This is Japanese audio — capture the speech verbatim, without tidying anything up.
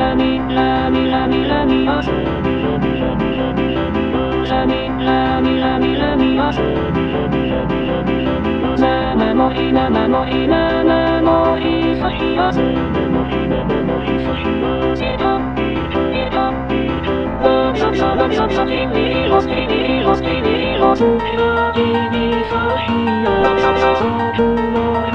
ラミラミラミラミララミラミラミラミラ生もい生もい生もいそひよ生もい生もいそひよひとひとそそそそそひにろひにろひにろひにそひよそそそ